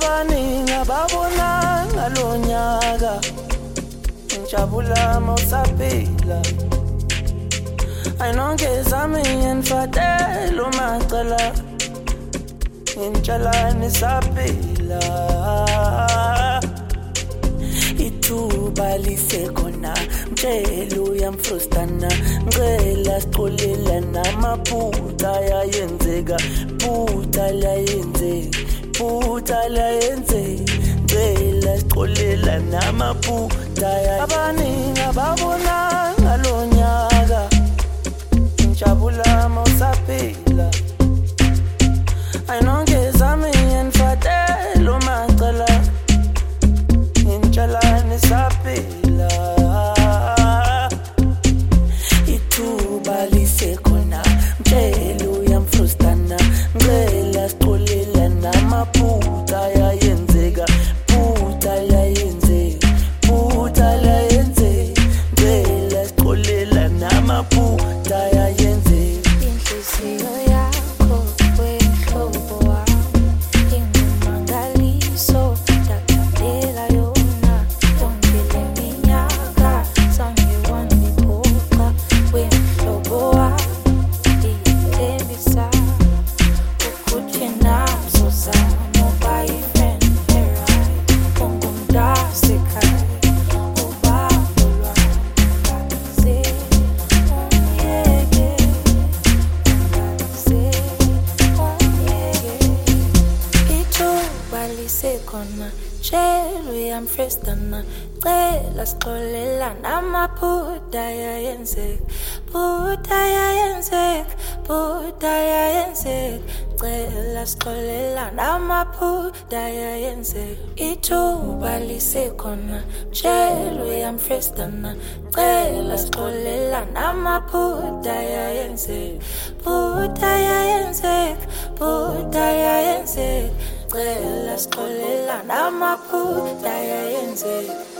abaningi ababona ngalonyaka injabula mawusaphila ayinonke zami ngifatela umacala injala nisaphila ithuba lisekhona mtshela uyamfrustana ngicela sixolela namaphutha ayenzeka phutha layenze ngicela sixolela namaphutha abaningi ababona ngalonyaka injabula mawusaphila ayinonke zami ngifatela umacala injala nisaphila ithuba lisekhona mtshela uyamfrustana ngicela sixolela namaphutha ayenzeka phutha layenze ngicela sixolela namaphutha ayenzeka inhliziyo yakho wehlobo wami ingumangaliso ndaqaphela yona yonke le minyaka zange wangiphoqa wehlobo wami ndiyithembisa ukuthi nazo zami uba-friend right ungumntasekhaya ubaba lwami ungaze ungiyeke ithuba lisekhona tshela uyamfrustana cela sixolela namaphutha ayenzeka cela sixolela namaphutha ayenzeka ithuba lisekhona tshela uyamfrustana cela sixolela namaphutha ayenzeka cela sixolela namaphutha ayenzeka